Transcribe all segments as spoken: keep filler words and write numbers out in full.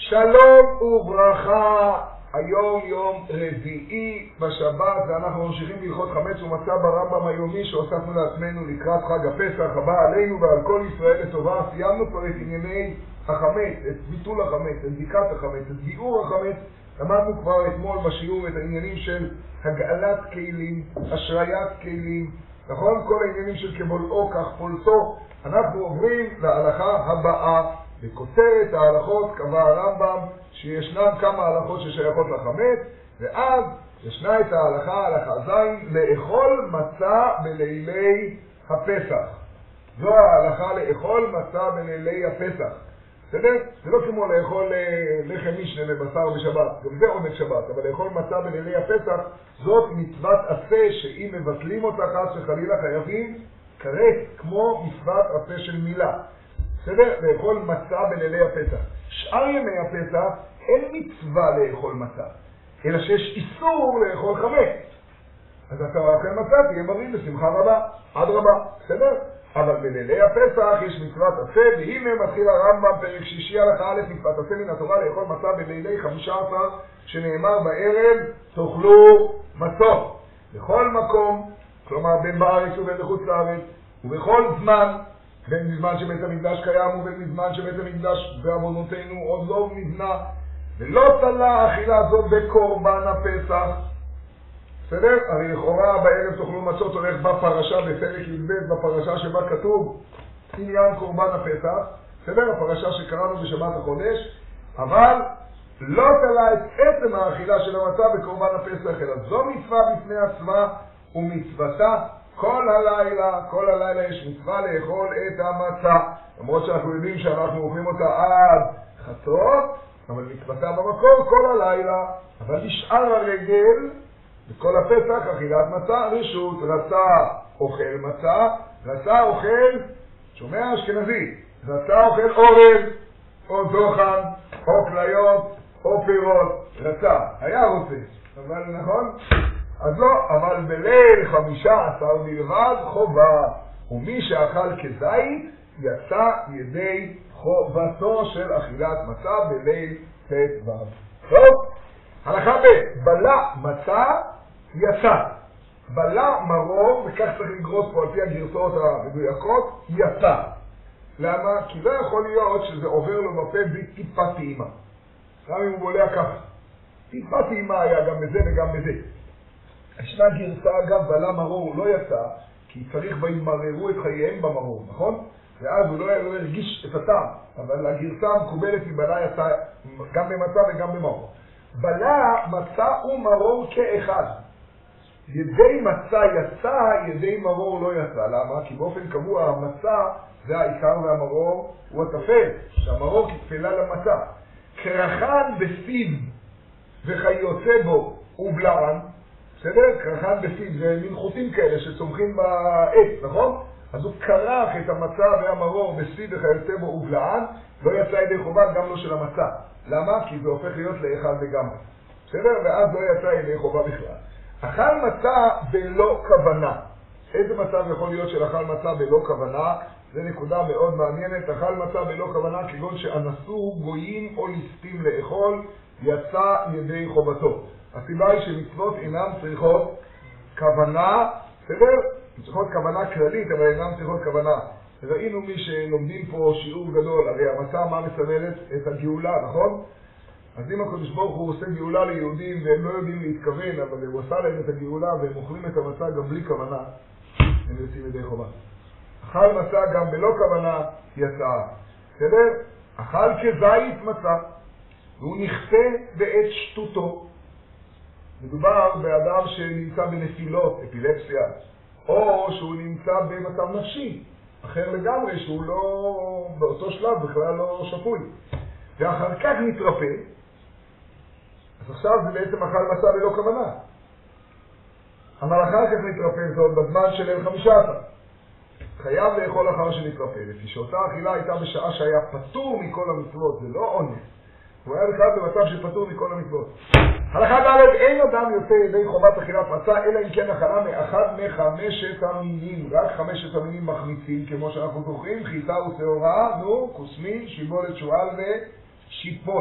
שלום וברכה, היום יום רביעי בשבת, ואנחנו ממשיכים בהלכות חמץ ומצה ברמב"ם היומי שהוספנו לעצמנו לקראת חג הפסח הבא עלינו ועל כל ישראל לטובה. סיימנו כבר את ענייני החמץ, את ביטול החמץ, את בדיקת החמץ, את ביאור החמץ. למדנו כבר אתמול בשיעור את העניינים של הגאלת כלים, השריית כלים, נכון? כל העניינים של כבולעו כך פולטו. אנחנו עוברים להלכה הבאה. בכותרת ההלכות קבע הרמב"ם שישנן כמה הלכות ששייכות לחמץ, ואז ישנה את ההלכה, הלכה זין, לאכול מצה בלילי הפסח. זו ההלכה לאכול מצה בלילי הפסח. בסדר? זה לא כמו לאכול לחם משנה ובשר בשבת, גם זה עונג שבת, אבל לאכול מצה בלילי הפסח זאת מצוות עשה שאם מבטלים אותה חס וחלילה חייבים כרת כמו מצוות עשה של מילה. בסדר? לאכול מצה בלילי הפסח. שאר ימי הפסח אין מצווה לאכול מצה, אלא שיש איסור לאכול חמץ. אז אתה אוכל מצה, תהיה בריא בשמחה רבה, עד רבה, בסדר? אבל בלילי הפסח יש מצוות עשה, והנה מתחיל הרמב"ם פרק שישי הלכה א' מצוות עשה מן התורה לאכול מצה בלילי חמישה עשר, שנאמר בערב תאכלו מצות. בכל מקום, כלומר בין בארץ ובין בחוץ לארץ, ובכל זמן, בין בזמן שבית המקדש קיים ובין בזמן שבית המקדש בעוונותינו עוד לא נבנה, ולא תלה אכילה זאת בקורבן הפסח. בסדר? הרי לכאורה בערב תאכלו מצות הולך בפרשה בפרק י"ב, בפרשה שבה כתוב עניין קורבן הפסח, בסדר? הפרשה שקראנו בשבת החודש, אבל לא תלה את עצם האכילה של המצה בקורבן הפסח, אלא זו מצווה בפני עצמה ומצוותה כל הלילה, כל הלילה יש מצווה לאכול את המצה. למרות שאנחנו יודעים שאנחנו אוכלים אותה עד חצות, אבל מצוותה במקור כל הלילה. אבל נשאר הרגל, בכל הפסח אכילת מצה, רשות, רצה אוכל מצה, רצה אוכל, שומע אשכנזי, רצה אוכל אורז, או דוחן, או כליות, או פירות, רצה, היה רוצה, אבל נכון? אז לא, אבל בליל חמישה עשר בלבד חובה, ומי שאכל כזית יצא ידי חובתו של אכילת מצה בליל ט"ו. טוב, הלכה ב' בלע מצה יצא, בלע מרור, וכך צריך לגרוס פה על פי הגרסאות המדויקות, יצא. למה? כי לא יכול להיות שזה עובר לו בפה בטיפה טעימה, גם אם הוא בולע ככה. טיפה טעימה היה גם בזה וגם בזה. ישנה גרסה אגב, בלע מרור הוא לא יצא, כי צריך וימררו את חייהם במרור, נכון? ואז הוא לא, לא הרגיש את הטעם, אבל הגרסה המקובלת היא בלע יצא גם במצה וגם במרור. בלע, מצה ומרור כאחד. ידי מצה יצא, ידי מרור לא יצא. למה? כי באופן קבוע המצה זה העיקר והמרור הוא התפל, שהמרור כתפלה למצה. קרחן בסיב וחיוצא בו ובלען, בסדר? קרחן בסיב זה מין חוטים כאלה שצומחים בעץ, נכון? אז הוא קרח את המצה והמרור בסיב וחיוצא בו ובלען, לא יצא ידי חובה גם לא של המצה. למה? כי זה הופך להיות לאחד לגמרי, בסדר? ואז לא יצא ידי חובה בכלל. אכל מצה בלא כוונה. איזה מצב יכול להיות של אכל מצה בלא כוונה? זה נקודה מאוד מעניינת. אכל מצה בלא כוונה כגון שאנסו גויים או ליסטים לאכול, יצא ידי חובתו. הסיבה היא שמצוות אינן צריכות כוונה, בסדר? צריכות כוונה כללית, אבל אינן צריכות כוונה. ראינו מי שלומדים פה שיעור גדול, הרי המצה מה מסמלת? את הגאולה, נכון? אז אם הקדוש ברוך הוא עושה גאולה ליהודים והם לא יודעים להתכוון, אבל הוא עשה להם את הגאולה והם אוכלים את המצה גם בלי כוונה, הם יוצאים ידי חובה. אכל מצה גם בלא כוונה יצא, בסדר? אכל כזית מצה, והוא נכפה בעת שטותו. מדובר באדם שנמצא בנפילות, אפילפסיה, או שהוא נמצא במצב נפשי, אחר לגמרי, שהוא לא, באותו שלב בכלל לא שפוי. ואחר כך נתרפא, אז עכשיו זה בעצם אכל מצה בלא כוונה. אבל אחר כך נתרפא, זאת בזמן של ליל חמישה עשר. חייב לאכול אחר שנתרפא, לפי שאותה אכילה הייתה בשעה שהיה פטור מכל המצוות, זה לא עונש. הוא היה בכלל במצב שפטור מכל המצוות. הלכה ד' אין אדם יוצא ידי חובת אכילת מצה, אלא אם כן אכלה מאחד מחמשת המינים. רק חמשת המינים מחמיצים, כמו שאנחנו זוכרים, חיטה ושעורה, נו, קוסמין, שיבולת, שועל ושיפוט.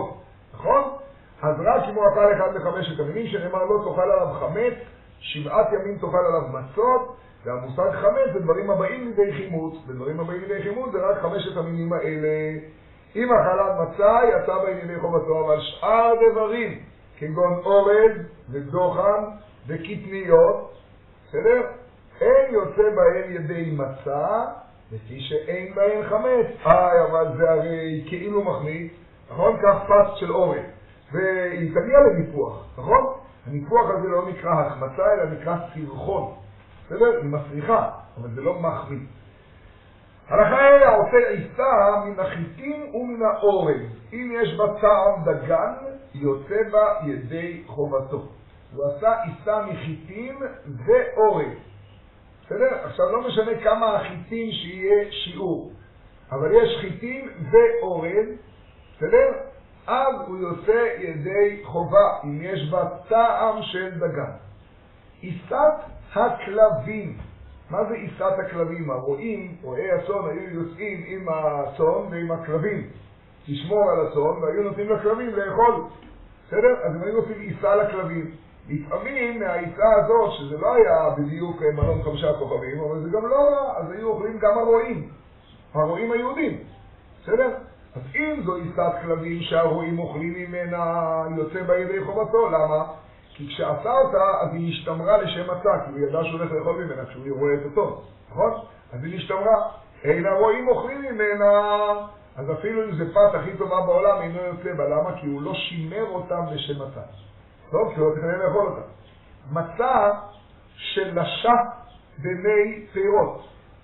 נכון? אז רק אם הוא אכל אחד מחמשת המינים, שנאמר לא תאכל עליו חמץ, שבעת ימים תאכל עליו מצות, והמושג חמץ זה דברים הבאים לידי חימוץ, ודברים הבאים לידי חימוץ זה רק חמשת המינים האלה. אם אכלת מצה יצא בהם ידי חובתו, אבל שאר דברים, כגון אורז ודוחן וקטניות, בסדר? אין יוצא בהם ידי מצה, לפי שאין בהם חמץ. אה, אבל זה הרי כאילו מחמיץ, נכון? כך פס של אורז. והיא תגיע לניפוח, נכון? הניפוח הזה לא נקרא החמצה, אלא נקרא סרחון. בסדר? היא מסריחה, אבל זה לא מחמיץ. הלכה היה עושה עיסה מן החיטים ומן האורז. אם יש בה טעם דגן, יוצא בה ידי חובתו. הוא עשה עיסה מחיטים ואורז. בסדר? עכשיו לא משנה כמה החיטים שיהיה שיעור, אבל יש חיטים ואורז, בסדר? אז הוא יוצא ידי חובה, אם יש בה טעם של דגן. עיסת הכלבים. מה זה עיסת הכלבים? הרועים, רועי הצאן, היו יוצאים עם הצאן ועם הכלבים לשמור על הצאן, והיו נותנים לכלבים לאכול. בסדר? אז הם היו עושים עיסה לכלבים. לפעמים מהעיסה הזאת, שזה לא היה בדיוק מלון חמישה כוכבים, אבל זה גם לא רע, אז היו אוכלים גם הרועים, הרועים היהודים. בסדר? אז אם זו עיסת כלבים שהרועים אוכלים ממנה, יוצא בה ידי חובתו. למה? כי כשעשה אותה, אז היא נשתמרה לשם מצה, כי הוא ידע שהוא הולך לאכול ממנה כשהוא רואה את אותו, נכון? אז היא נשתמרה. אין הרועים אוכלים ממנה, אז אפילו אם זה פת הכי טובה בעולם, אינו יוצא בה. למה? כי הוא לא שימר אותם לשם מצה. טוב, כי הוא לא תכנן לאכול אותה. מצה של לשה במי פירות.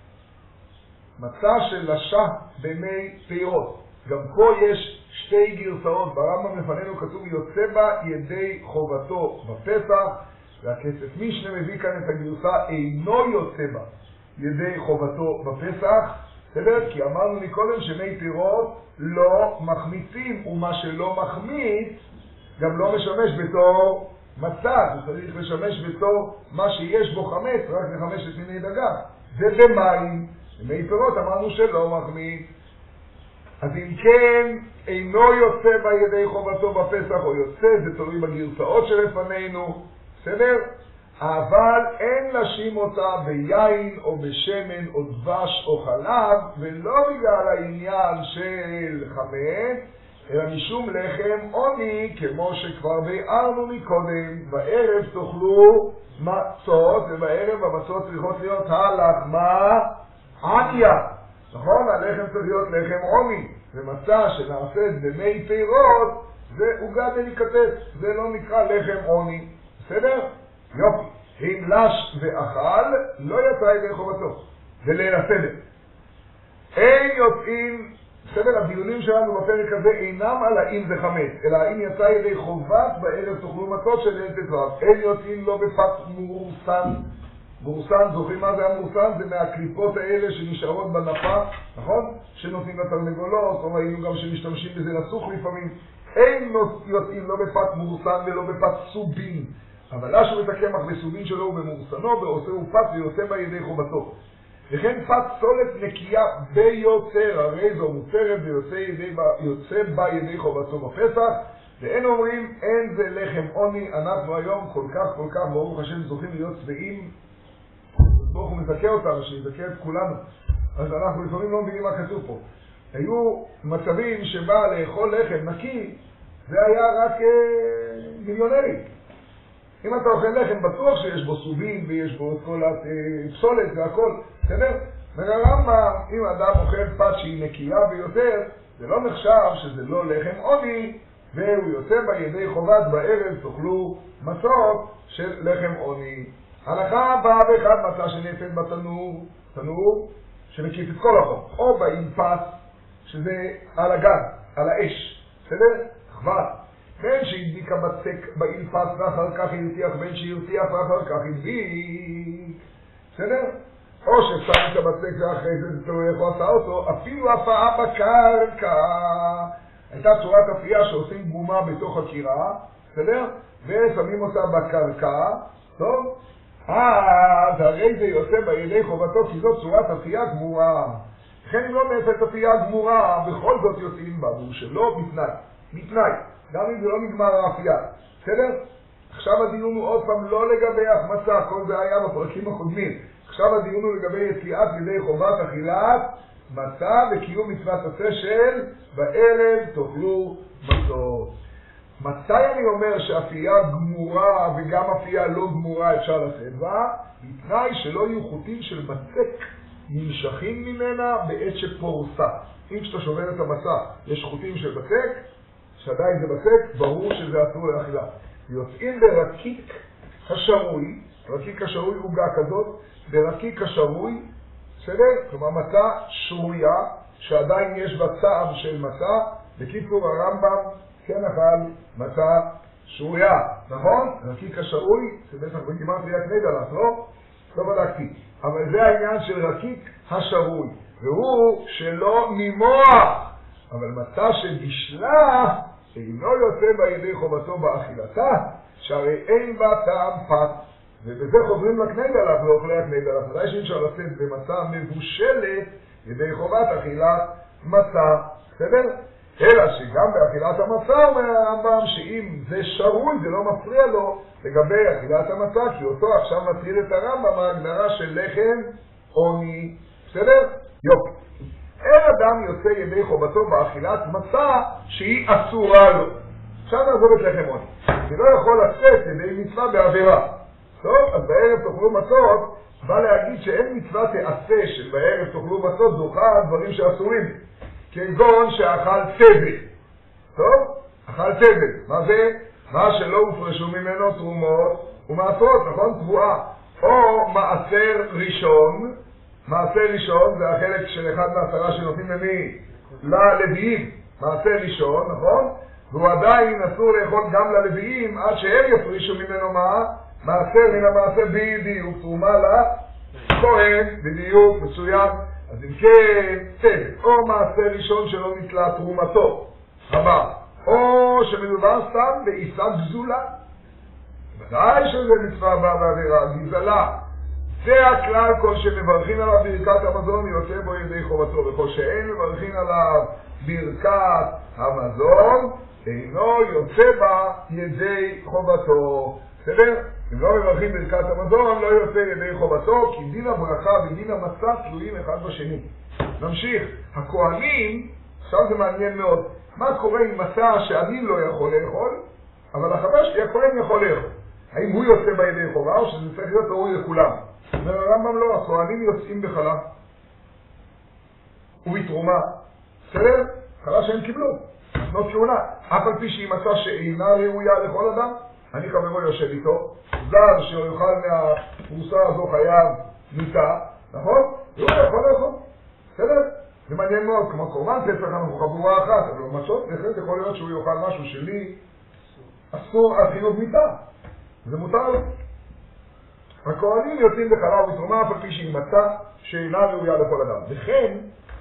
מצה של לשה במי פירות. גם פה יש שתי גרסאות. ברמב"ם לפנינו כתוב יוצא בה ידי חובתו בפסח, והכסף משנה מביא כאן את הגרסה אינו יוצא בה ידי חובתו בפסח. בסדר? כי אמרנו מקודם שמי פירות לא מחמיצים, ומה שלא מחמיץ גם לא משמש בתור מצה, הוא צריך לשמש בתור מה שיש בו חמץ, רק לחמשת מיני דגן. ובמים, במי פירות אמרנו שלא מחמיץ. אז אם כן, אינו יוצא בה ידי חובתו בפסח או יוצא, זה תלוי בגרסאות שלפנינו, בסדר? אבל אין לשים אותה ביין או בשמן או דבש או חלב, ולא בגלל העניין של חמץ, אלא משום לחם עוני, כמו שכבר ביארנו מקודם. בערב תאכלו מצות, ובערב המצות צריכות להיות הלחמה עניה. נכון? הלחם צריך להיות לחם עוני. ומצה שנעשית במי פירות, זה עוגה דליקטס, זה לא נקרא לחם עוני. בסדר? יופי. אם לש ואכל, לא יצא ידי חובתו. זה ליל הסדר. אין יוצאים, בסדר, הדיונים שלנו בפרק הזה אינם על האם זה חמץ, אלא האם יצא ידי חובת בערב תאכלו מצות של ליל ט"ו. אין יוצאים לא בפת מורסן. מורסן, זוכרים מה זה המורסן? זה מהקליפות האלה שנשארות בנפה, נכון? שנותנים לתרנגולות, או ראינו גם שמשתמשים בזה לסוך לפעמים. אין יוצאים לא בפת מורסן ולא בפת סובין. אבל לשו את הקמח בסובין שלו ובמורסנו, ועושה ופת ויוצא בה ידי חובתו. וכן פת סולת נקייה ביותר, הרי זו מוצרת ויוצא בה ידי חובתו בפסח, ואין אומרים אין זה לחם עוני. אנחנו היום כל כך כל כך ברוך השם זוכים להיות צבעים, ברוך הוא מזכה אותנו, שיזכה את כולנו, אז אנחנו לפעמים לא מבינים מה כתוב פה. היו מצבים שבא לאכול לחם נקי, זה היה רק אה, מיליונרי. אם אתה אוכל לחם בטוח שיש בו סובין ויש בו את כל הפסולת והכל, בסדר? ורמב"ם, אם אדם אוכל פת שהיא נקייה ביותר, זה לא נחשב שזה לא לחם עוני, והוא יוצא בה ידי חובת בערב תאכלו מצות של לחם עוני. הלכה הבאה באחד מצה שנאפת בתנור, תנור שמקיף את כל החום, או באינפס, שזה על הגז, על האש, בסדר? חבל. בין שהדביקה בצק באינפס ואחר כך הרתיח, בין שהרתיח ואחר כך הדביק, בסדר? או ששמת בצק ואחרי זה זה תלוי איך הוא עשה אותו, אפילו הפעה בקרקע. הייתה צורת אפייה שעושים גומה בתוך הקירה, בסדר? ושמים אותה בקרקע, טוב? אז הרי זה יוצא בידי חובתו, כי זאת צורת אפייה גמורה. לכן אם לא נאפת אפייה גמורה, בכל זאת יוצאים בה, והוא שלא בתנאי. בתנאי. גם אם זה לא נגמר האפייה. בסדר? עכשיו הדיון הוא עוד פעם לא לגבי החמצה, כל זה היה בפרקים הקודמים. עכשיו הדיון הוא לגבי יציאת ידי חובת אכילת מצה וקיום מצוות עשה של בערב תאכלו מצות. מתי אני אומר שאפייה גמורה וגם אפייה לא גמורה אפשר לשאת בה? בתנאי שלא יהיו חוטים של בצק נמשכים ממנה בעת שפורסה. אם כשאתה שובר את המצה יש חוטים של בצק, שעדיין זה בצק, ברור שזה אסור לאכילה. יוצאים ברקיק השרוי, רקיק השרוי עוגה כזאת, ברקיק השרוי, בסדר? כלומר מצה שרויה, שעדיין יש בה טעם של מצה, בקיצור הרמב"ם כן אכל מצה שרויה, נכון? רקיק השרוי, זה בטח בגימטריה ליד נדלת, לא? לא בדקתי. אבל זה העניין של רקיק השרוי, והוא שלא ממוח, אבל מצה שבישלה, אינו יוצא בידי חובתו באכילתה, שהרי אין בה טעם פת. ובזה חוזרים לקנדלת, לאוכלי הקנדלת. ודאי שאי אפשר לשאת במצה מבושלת ידי חובת אכילת מצה. בסדר? אלא שגם באכילת המצה אומר הרמב"ם שאם זה שרוי זה לא מפריע לו לגבי אכילת המצה, כי אותו עכשיו מטריד את הרמב"ם ההגדרה של לחם עוני. בסדר? יופי. אין אדם יוצא ידי חובתו באכילת מצה שהיא אסורה לו. עכשיו נעזוב את לחם עוני. אני לא יכול לצאת ידי מצווה בעבירה. טוב, אז בערב תאכלו מצות, בא להגיד שאין מצווה תעשה של בערב תאכלו מצות זוכה דברים שאסורים. כגון שאכל תבל. טוב? אכל תבל. מה זה? מה שלא הופרשו ממנו תרומות ומעשרות, נכון? תבואה. או מעשר ראשון. מעשר ראשון זה החלק של אחד מעשרה שנותנים למי? ללוויים. מעשר ראשון, נכון? והוא עדיין אסור לאכול גם ללוויים עד שהם יפרישו ממנו מה? מעשר מן המעשר בדיוק, תרומה לכהן, בדיוק, מצוין. אז אם כן, תבל, או מעשר ראשון שלא נתלה תרומתו, הבא, או שמדובר סתם בעיסה גזולה. ודאי שזה מצווה באה בעבירה, גזלה. זה הכלל, כל שמברכים עליו ברכת המזון יוצא בו ידי חובתו, וכל שאין מברכים עליו ברכת המזון אינו יוצא בה ידי חובתו. בסדר? אם לא מברכים ברכת המזון לא יוצא ידי חובתו, כי דין הברכה ודין המצה תלויים אחד בשני. נמשיך. הכהנים, עכשיו זה מעניין מאוד, מה קורה עם מצה שאני לא יכול לאכול, אבל החבר שלי הכהן יכול לאכול? האם הוא יוצא בידי חובה או שזה צריך להיות ראוי לכולם? אומר הרמב"ם לא, הכהנים יוצאים בחלה ובתרומה. בסדר? חלה שהם קיבלו, נותנות כהונה. אף על פי שהיא מצה שאינה ראויה לכל אדם, אני חברו יושב איתו, זר שיוכל מהפרוסה הזו חייב מיטה, נכון? הוא יכול לאכול. בסדר? זה מעניין מאוד, כמו קורבן פסח אנחנו חבורה אחת, אבל מצות, בהחלט יכול להיות שהוא יאכל משהו שלי אסור על חיוב מיטה. זה מותר לו. הכהנים יוצאים בחלה ובתרומה אף על פי שהיא מצה שאינה ראויה לכל אדם. וכן,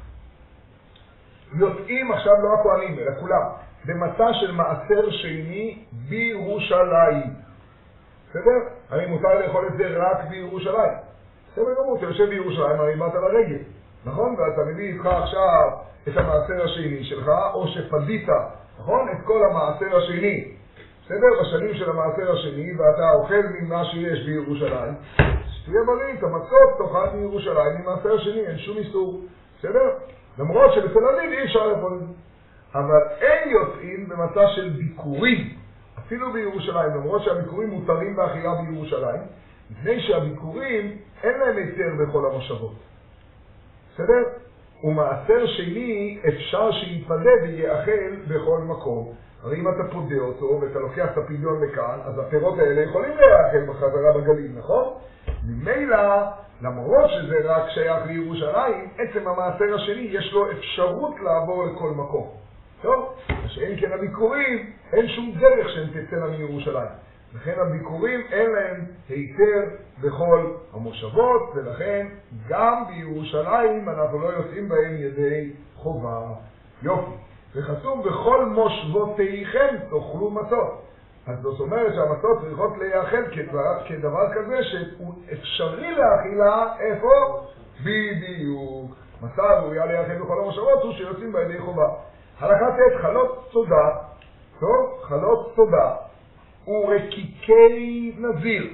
יוצאים עכשיו לא הכהנים, אלא כולם, במצה של מעשר שני בירושלים. בסדר? הרי מותר לאכול את זה רק בירושלים. בסדר גמור, אתה יושב בירושלים, הרי באת לרגל. נכון? ואתה מביא איתך עכשיו את המעשר השני שלך, או שפדית, נכון? את כל המעשר השני. בסדר? בשנים של המעשר השני, ואתה אוכל ממה שיש בירושלים, שתהיה בריא, את המצות תאכל בירושלים, ממעשר השני, אין שום איסור. בסדר? למרות שבתל אביב אי אפשר לאכול את זה. אבל אין יוצאים במצע של ביקורים, אפילו בירושלים, למרות שהביקורים מותרים באכילה בירושלים, לפני שהביקורים אין להם היתר בכל המושבות. בסדר? ומעשר שני אפשר שיתפדה ויאכל בכל מקום. הרי אם אתה פודה אותו ואתה לוקח את הפדיון לכאן, אז הפירות האלה יכולים להאכל בחזרה בגליל, נכון? ממילא, למרות שזה רק שייך לירושלים, עצם המעשר השני יש לו אפשרות לעבור לכל מקום. טוב? שאין כן הביקורים, אין שום דרך שהן תצאנה מירושלים. לכן הביקורים אין להם היתר בכל המושבות, ולכן גם בירושלים אנחנו לא יוצאים בהם ידי חובה. יופי. וכתוב בכל מושבותיכם תאכלו מצות. אז זאת אומרת שהמצות צריכות להיאכל כדבר, כדבר כזה שהוא אפשרי להאכילה איפה? בדיוק. מצה ראויה להיאכל בכל המושבות הוא שיוצאים בידי חובה. הלכת עת חלות תודה. טוב, חלות תודה ורקיקי נזיר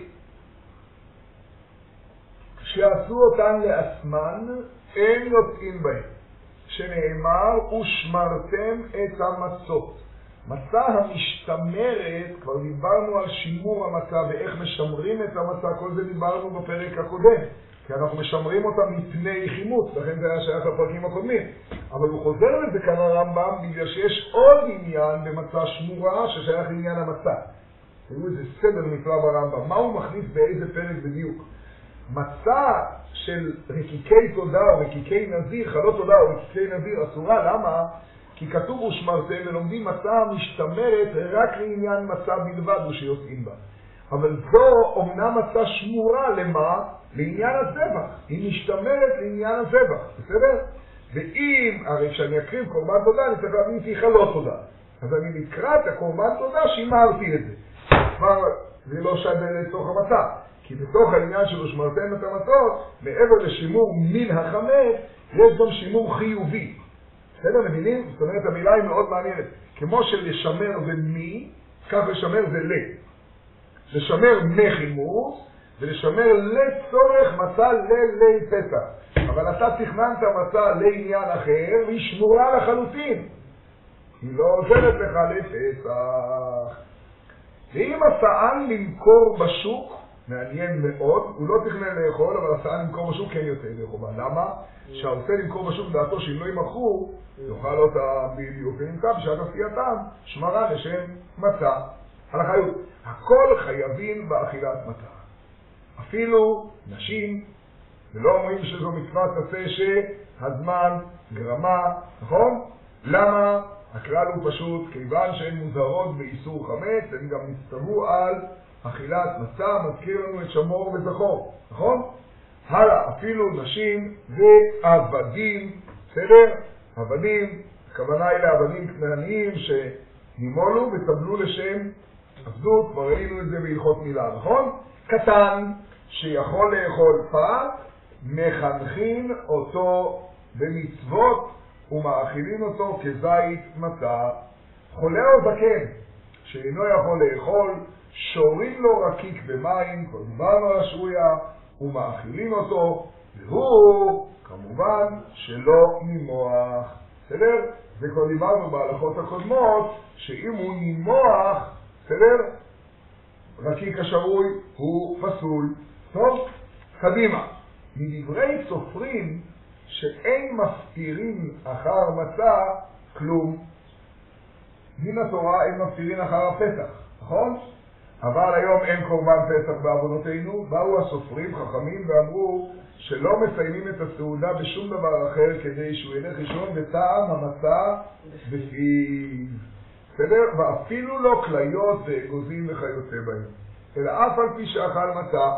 שעשו אותן לעצמן אין יוצאים בהם, שנאמר ושמרתם את המצות. מצה המשתמרת, כבר דיברנו על שימור המצה ואיך משמרים את המצה, כל זה דיברנו בפרק הקודם, כי אנחנו משמרים אותה מפני חימוץ, לכן זה היה שייך לפרקים הקודמים. אבל הוא חוזר לזה כאן הרמב"ם בגלל שיש עוד עניין במצה שמורה ששייך לעניין המצה. תראו איזה סדר נפלא ברמב"ם, מה הוא מכניס באיזה פרק בדיוק. מצה של רקיקי תודה או רקיקי נזיר, חלות תודה או רקיקי נזיר אסורה, למה? כי כתוב ושמרתם ולומדים מצה משתמרת רק לעניין מצה בלבד הוא שיוצאים בה. אבל זו אומנם מצה שמורה למה? לעניין הזבח. היא משתמרת לעניין הזבח, בסדר? ואם, הרי כשאני אקריב קורבן תודה, אני צריך להבין שהיא חלות תודה. אז אני לקראת הקורבן תודה שימרתי את זה. כבר זה לא שווה לתוך המצה. כי בתוך העניין שלו שמרתם את המצות, מעבר לשימור מן החמץ, יש גם שימור חיובי. בסדר, מבינים? זאת אומרת, המילה היא מאוד מעניינת. כמו שלשמר זה מי, כך לשמר זה ל. לשמר מחימוס, ולשמר לצורך מצה ללי פסח. אבל אתה תכננת מצה לעניין אחר, והיא שמורה לחלוטין. היא לא עוזרת לך לפסח. ואם הסען למכור בשוק, מעניין מאוד, הוא לא תכנן לאכול, אבל הסען למכור בשוק כן יוצא לאכול. למה? שהעושה למכור בשוק דעתו שאם לא ימכרו, יאכל אותה בדיוק ונמצא בשעת עשייתם, שמרה לשם מצה. על החיות. הכל חייבים באכילת מצה. אפילו נשים, ולא אומרים שזו מצוות עשה שהזמן גרמה, נכון? למה? הכלל הוא פשוט, כיוון שהן מוזרות באיסור חמץ, הן גם נצטוו על אכילת מצה, מזכיר לנו את שמור וזכור, נכון? הלאה, אפילו נשים ועבדים, בסדר? עבדים, הכוונה היא לעבדים כנעניים שנימולו וטבלו לשם עבדות, כבר ראינו את זה בהלכות מילה, נכון? קטן שיכול לאכול פת, מחנכים אותו במצוות ומאכילים אותו כזית מצה. חולה או זקן שאינו יכול לאכול, שורים לו רקיק במים, כבר דיברנו על השרויה, ומאכילים אותו, והוא כמובן שלא נימוח. בסדר? זה כבר דיברנו בהלכות הקודמות, שאם הוא נימוח, בסדר? רקיק השרוי הוא פסול. טוב, קדימה. מדברי סופרים שאין מפטירים אחר מצה כלום. מן התורה אין מפטירים אחר הפסח, נכון? אבל היום אין קורבן פסח בעוונותינו. באו הסופרים חכמים ואמרו שלא מסיימים את הסעודה בשום דבר אחר כדי שהוא ילך ראשון וטעם המצה בפיו. בסדר? ואפילו לא כליות ואגוזים וכיוצא בהם. אלא אף על פי שאכל מצה,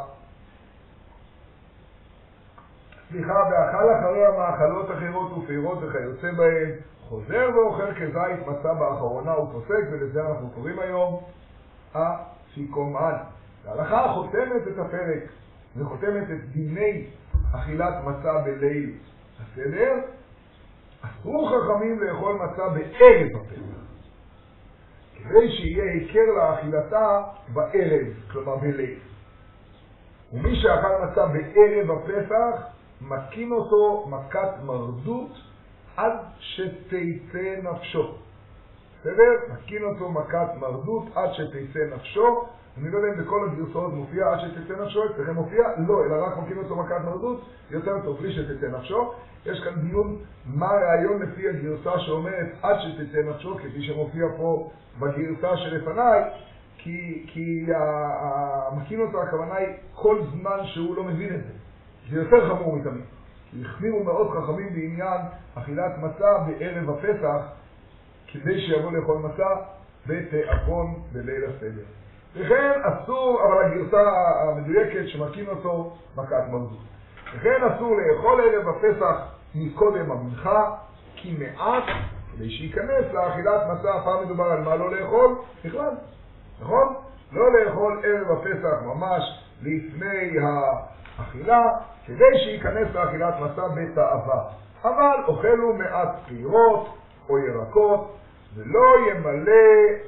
סליחה, ואכל אחרי המאכלות אחרות ופירות וכיוצא בהם, חוזר ואוכל כזית מצה באחרונה ופוסק, ולזה אנחנו קוראים היום אפיקומן. ההלכה חותמת את הפרק, וחותמת את דיני אכילת מצה בליל הסדר. אסור חכמים לאכול מצה בערב הפסח, כדי שיהיה עיקר לאכילתה בערב, כלומר בליל. ומי שאכל מצה בערב הפסח, מקים אותו מכת מרדות עד שתצא נפשו. בסדר? מקים אותו מכת מרדות עד שתצא נפשו. אני לא יודע אם בכל הגרסאות מופיע עד שתצא נפשו, אצלכם מופיע? לא, אלא רק מקים אותו מכת מרדות, יותר טוב בלי שתצא נפשו. יש כאן דיון מה הרעיון לפי הגרסה שאומרת עד שתצא נפשו, כפי שמופיע פה בגרסה שלפניי, כי, כי המקים אותו הכוונה היא כל זמן שהוא לא מבין את זה. זה יותר חמור מתמיד. החמירו מאוד חכמים בעניין אכילת מצה בערב הפסח, כדי שיבוא לאכול מצה בתיאבון בליל הסדר. וכן אסור, אבל הגרסה המדויקת שמקים אותו מכת מרדות. וכן אסור לאכול ערב הפסח מקודם המנחה, כי מעט, כדי שייכנס לאכילת מצה. פעם מדובר על מה לא לאכול? בכלל, נכון? לא לאכול ערב הפסח ממש לפני האכילה, כדי שייכנס לאכילת מצה בתאווה. אבל אוכלו מעט פירות או ירקות, ולא ימלא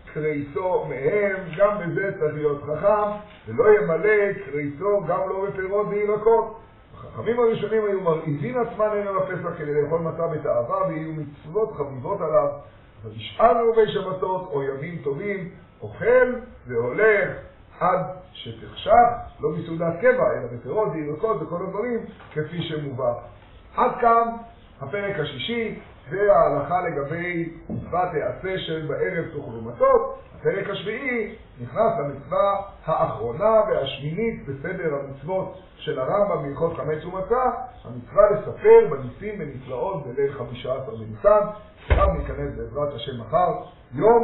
קריסו מהם, גם בזה צריך להיות חכם, ולא ימלא קריסו גם לא בפירות וירקות. החכמים הראשונים היו מרעיבים עצמן הנה לפסח כדי לאכול מצה בתאווה, ויהיו מצוות חביבות עליו. אבל בשאר ערבי שבתות או ימים טובים, אוכל והולך עד שתחשך, לא בסעודת קבע, אלא בפירות וירקות וכל הדברים כפי שמובא. עד כאן הפרק השישי, וההלכה לגבי מצוות העשה של בערב תאכלו מצות. הפרק השביעי נכנס למצווה האחרונה והשמינית בסדר המצוות של הרמב"ם בהלכות חמץ ומצה, המצווה לספר בניסים ונפלאות בליל חמישה עשר בניסן. עכשיו ניכנס בעזרת השם מחר, יום